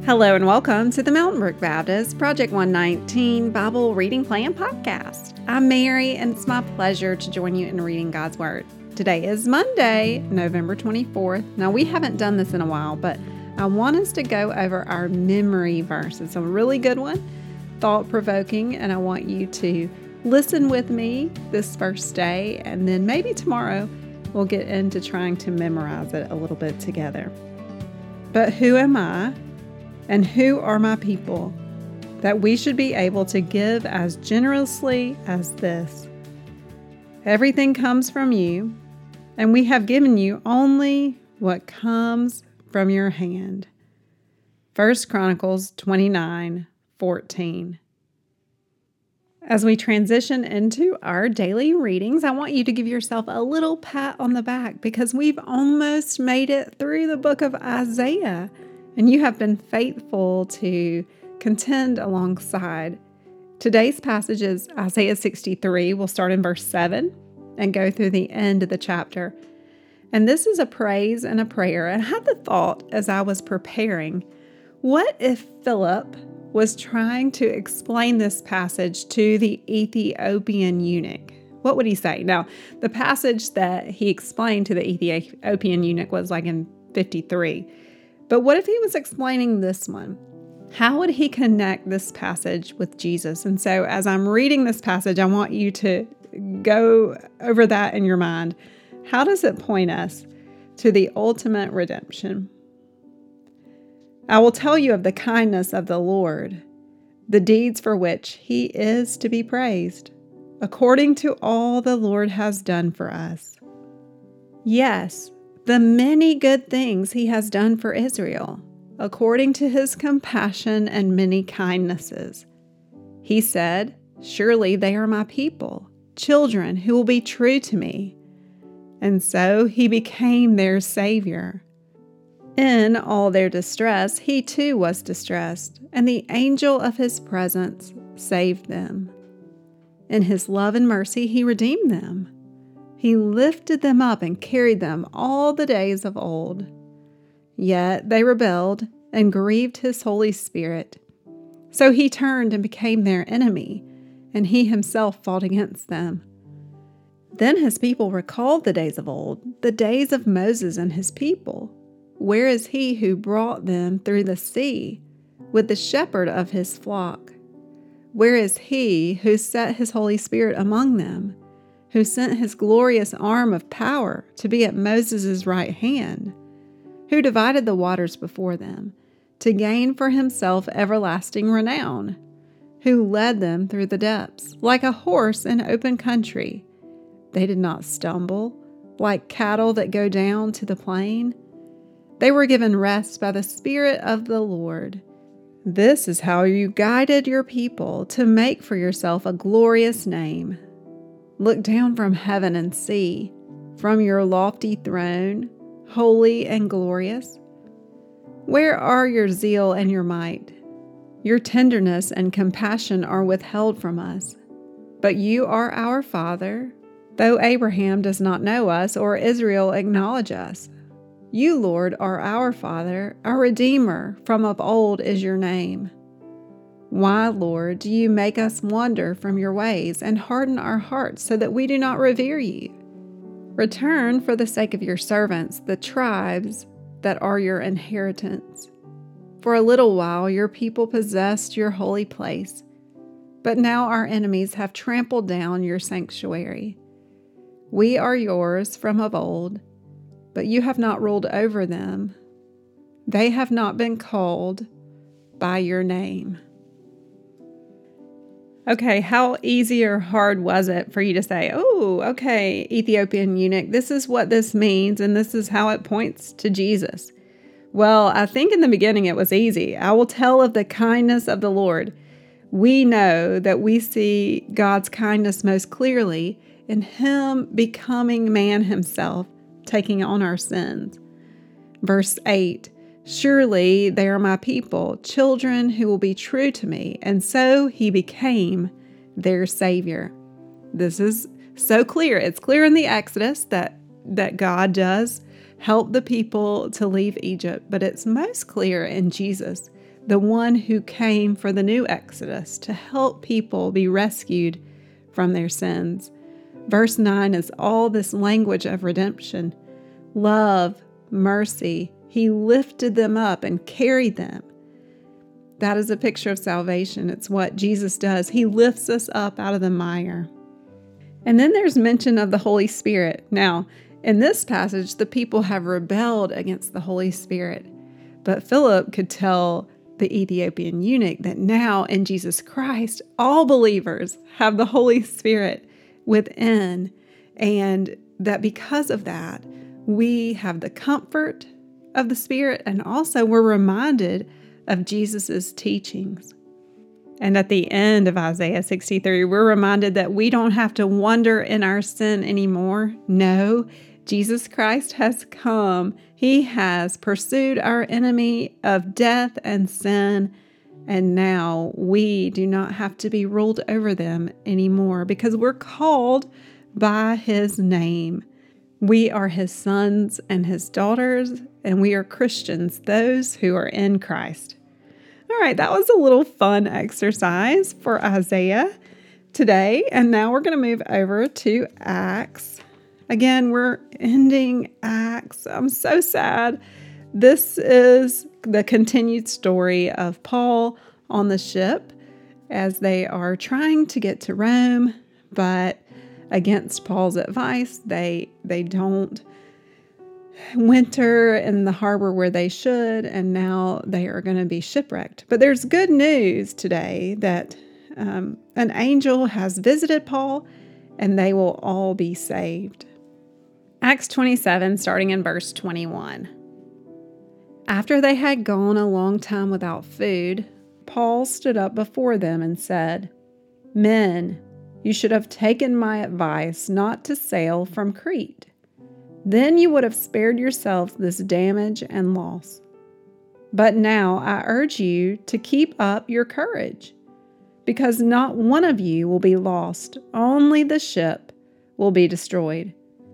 Hello and welcome to the Mountain Brook Baptist Project 119 Bible Reading Plan Podcast. I'm Mary and it's my pleasure to join you in reading God's Word. Today is Monday, November 24th. Now we haven't done this in a while, but I want us to go over our memory verse. It's a really good one, thought-provoking, and I want you to listen with me this first day, and then maybe tomorrow we'll get into trying to memorize it a little bit together. But who am I? And who are my people, that we should be able to give as generously as this? Everything comes from you, and we have given you only what comes from your hand. 1 Chronicles 29:14. As we transition into our daily readings, I want you to give yourself a little pat on the back because we've almost made it through the book of Isaiah. And you have been faithful to contend alongside. Today's passage is Isaiah 63. We'll start in verse 7 and go through the end of the chapter. And this is a praise and a prayer. And I had the thought as I was preparing, what if Philip was trying to explain this passage to the Ethiopian eunuch? What would he say? Now, the passage that he explained to the Ethiopian eunuch was like in 53. But what if he was explaining this one? How would he connect this passage with Jesus? And so as I'm reading this passage, I want you to go over that in your mind. How does it point us to the ultimate redemption? I will tell you of the kindness of the Lord, the deeds for which he is to be praised, according to all the Lord has done for us. Yes, the many good things he has done for Israel, according to his compassion and many kindnesses. He said, surely they are my people, children who will be true to me. And so he became their Savior. In all their distress, he too was distressed, and the angel of his presence saved them. In his love and mercy, he redeemed them. He lifted them up and carried them all the days of old. Yet they rebelled and grieved his Holy Spirit. So he turned and became their enemy, and he himself fought against them. Then his people recalled the days of old, the days of Moses and his people. Where is he who brought them through the sea with the shepherd of his flock? Where is he who set his Holy Spirit among them? Who sent his glorious arm of power to be at Moses' right hand, who divided the waters before them, to gain for himself everlasting renown, who led them through the depths, like a horse in open country. They did not stumble, like cattle that go down to the plain. They were given rest by the Spirit of the Lord. This is how you guided your people to make for yourself a glorious name. Look down from heaven and see, from your lofty throne, holy and glorious. Where are your zeal and your might? Your tenderness and compassion are withheld from us. But you are our Father, though Abraham does not know us or Israel acknowledge us. You, Lord, are our Father, our Redeemer, from of old is your name. Why, Lord, do you make us wander from your ways and harden our hearts so that we do not revere you? Return for the sake of your servants, the tribes that are your inheritance. For a little while your people possessed your holy place, but now our enemies have trampled down your sanctuary. We are yours from of old, but you have not ruled over them. They have not been called by your name. Okay, how easy or hard was it for you to say, oh, okay, Ethiopian eunuch, this is what this means, and this is how it points to Jesus? Well, I think in the beginning it was easy. I will tell of the kindness of the Lord. We know that we see God's kindness most clearly in Him becoming man Himself, taking on our sins. Verse 8, surely they are my people, children who will be true to me. And so he became their Savior. This is so clear. It's clear in the Exodus that God does help the people to leave Egypt, but it's most clear in Jesus the one who came for the new Exodus to help people be rescued from their sins. Verse 9 is all this language of redemption, love, mercy. He lifted them up and carried them. That is a picture of salvation. It's what Jesus does. He lifts us up out of the mire. And then there's mention of the Holy Spirit. Now, in this passage, the people have rebelled against the Holy Spirit. But Philip could tell the Ethiopian eunuch that now in Jesus Christ, all believers have the Holy Spirit within, and that because of that, we have the comfort of the Spirit, and also we're reminded of Jesus's teachings. And at the end of Isaiah 63, we're reminded that we don't have to wander in our sin anymore. No, Jesus Christ has come. He has pursued our enemy of death and sin, and now we do not have to be ruled over them anymore because we're called by His name. We are His sons and His daughters, and we are Christians, those who are in Christ. All right, that was a little fun exercise for Isaiah today, and now we're going to move over to Acts. Again, we're ending Acts. I'm so sad. This is the continued story of Paul on the ship as they are trying to get to Rome, but against Paul's advice, they don't winter in the harbor where they should, and now they are going to be shipwrecked. But there's good news today that an angel has visited Paul, and they will all be saved. Acts 27, starting in verse 21. After they had gone a long time without food, Paul stood up before them and said, "Men, you should have taken my advice not to sail from Crete. Then you would have spared yourselves this damage and loss. But now I urge you to keep up your courage, because not one of you will be lost, only the ship will be destroyed.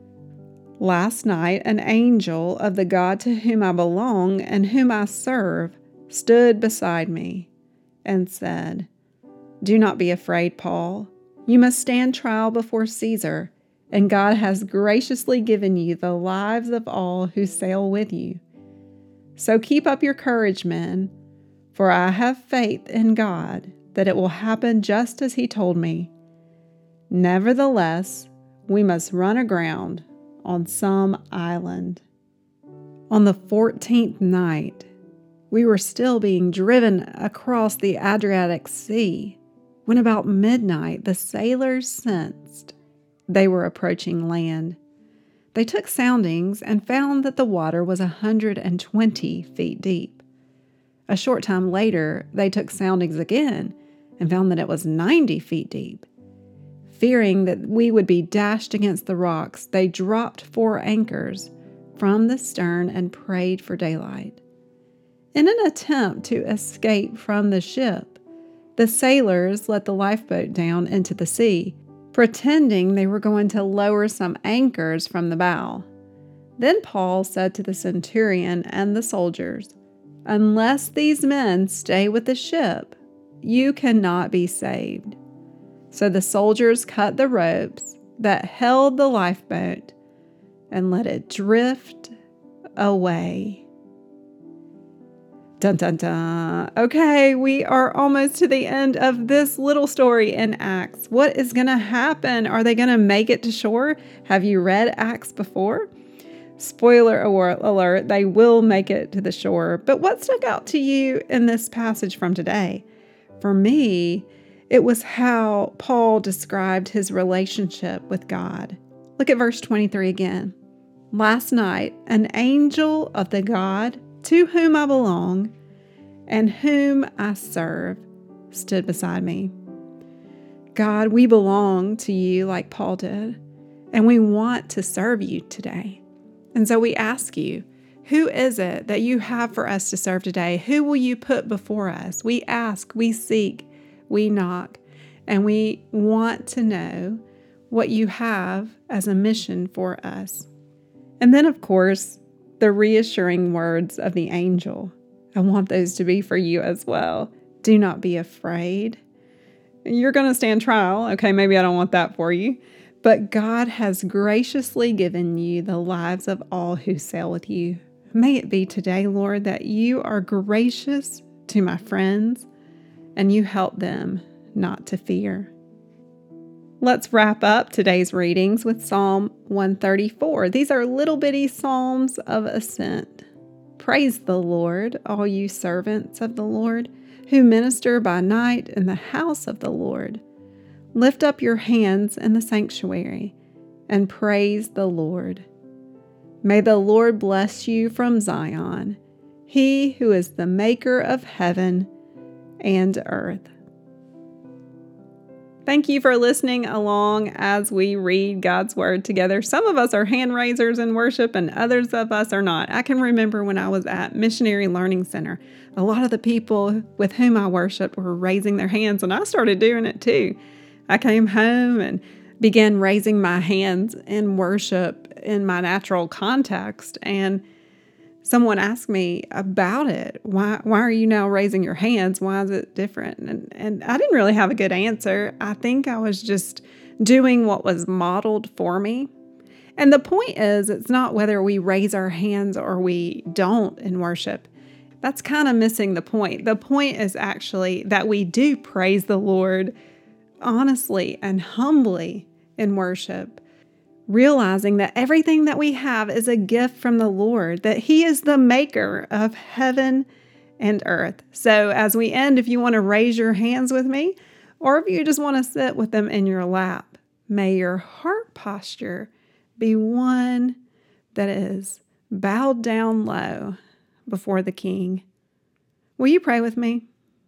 Last night an angel of the God to whom I belong and whom I serve stood beside me and said, 'Do not be afraid, Paul. You must stand trial before Caesar, and God has graciously given you the lives of all who sail with you. So keep up your courage, men, for I have faith in God that it will happen just as He told me. Nevertheless, we must run aground on some island.' On the 14th night, we were still being driven across the Adriatic Sea when about midnight the sailors sensed they were approaching land. They took soundings and found that the water was 120 feet deep. A short time later, they took soundings again and found that it was 90 feet deep. Fearing that we would be dashed against the rocks, they dropped 4 anchors from the stern and prayed for daylight. In an attempt to escape from the ship, the sailors let the lifeboat down into the sea, pretending they were going to lower some anchors from the bow. Then Paul said to the centurion and the soldiers, "Unless these men stay with the ship, you cannot be saved." So the soldiers cut the ropes that held the lifeboat and let it drift away. Dun, dun, dun. Okay, we are almost to the end of this little story in Acts. What is going to happen? Are they going to make it to shore? Have you read Acts before? Spoiler alert, they will make it to the shore. But what stuck out to you in this passage from today? For me, it was how Paul described his relationship with God. Look at verse 23 again. Last night, an angel of the God to whom I belong and whom I serve stood beside me. God, we belong to you like Paul did, and we want to serve you today. And so we ask you, who is it that you have for us to serve today? Who will you put before us? We ask, we seek, we knock, and we want to know what you have as a mission for us. And then, of course, the reassuring words of the angel. I want those to be for you as well. Do not be afraid. You're going to stand trial. Okay, maybe I don't want that for you. But God has graciously given you the lives of all who sail with you. May it be today, Lord, that you are gracious to my friends and you help them not to fear. Let's wrap up today's readings with Psalm 134. These are little bitty psalms of ascent. Praise the Lord, all you servants of the Lord, who minister by night in the house of the Lord. Lift up your hands in the sanctuary and praise the Lord. May the Lord bless you from Zion, He who is the maker of heaven and earth. Thank you for listening along as we read God's Word together. Some of us are hand raisers in worship and others of us are not. I can remember when I was at Missionary Learning Center, a lot of the people with whom I worshiped were raising their hands, and I started doing it too. I came home and began raising my hands in worship in my natural context, and someone asked me about it. Why are you now raising your hands? Why is it different? And I didn't really have a good answer. I think I was just doing what was modeled for me. And the point is, it's not whether we raise our hands or we don't in worship. That's kind of missing the point. The point is actually that we do praise the Lord honestly and humbly in worship, realizing that everything that we have is a gift from the Lord, that He is the maker of heaven and earth. So as we end, if you want to raise your hands with me, or if you just want to sit with them in your lap, may your heart posture be one that is bowed down low before the King. Will you pray with me?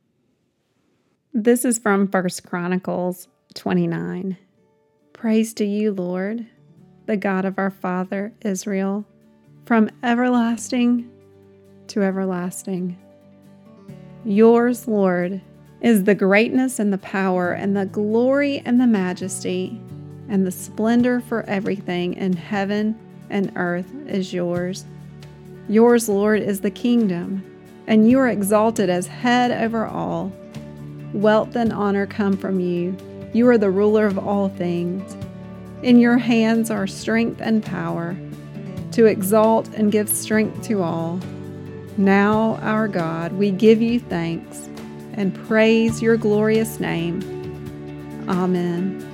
This is from 1 Chronicles 29. Praise to you, Lord, the God of our father Israel, from everlasting to everlasting. Yours, Lord, is the greatness and the power and the glory and the majesty and the splendor, for everything in heaven and earth is yours. Yours, Lord, is the kingdom, and you are exalted as head over all. Wealth and honor come from you. You are the ruler of all things. In your hands are strength and power, to exalt and give strength to all. Now, our God, we give you thanks and praise your glorious name. Amen.